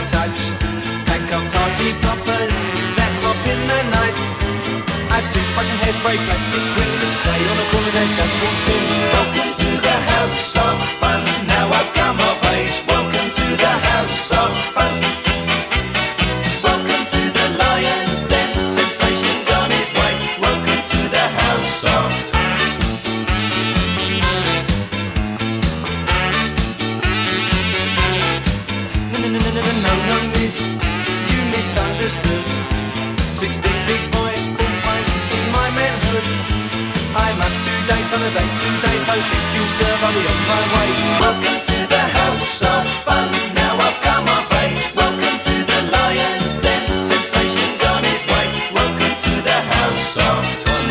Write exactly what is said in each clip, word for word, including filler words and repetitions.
touch. Pack of party poppers that pop in the night. Add toothbrush and hairspray, plastic wings, clay on a corner's edge, just walked in. Welcome to the house of fun, now I've come of age. Welcome to the house of fun. Welcome to the lion's den, temptation's on his way. Welcome to the house of fun. No, no, no, no, no, no, no, miss, you misunderstood. Sixteen big boy, full fight in my manhood. I'm up to date on a day's two days, so if you serve, I'll be on my way. Welcome to the house of fun, now I've come of age. Welcome to the lion's den, temptation's on his way. Welcome to the house of fun.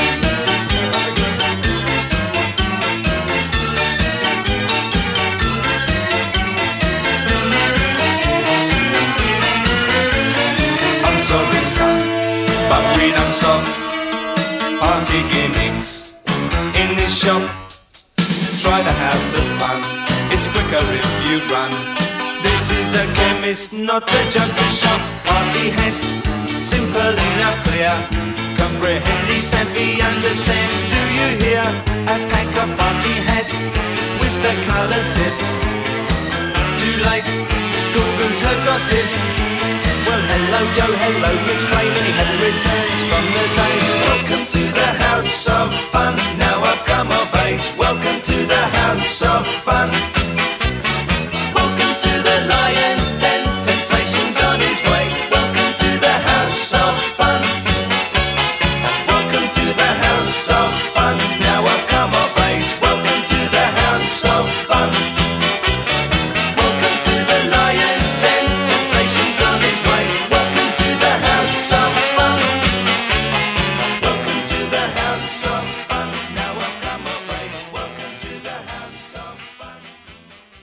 I'm sorry, son, but we don't stop party gimmicks in this shop. Try the house of fun, it's quicker if you run. This is a chemist, not a junkie shop. Party hats, simple enough, clear. Comprehend, savvy, understand, do you hear? A pack of party hats with the coloured tips. Too late, Gorgon's heard gossip. Well, hello Joe, hello Miss Clay, many happy returns from the day. Welcome to the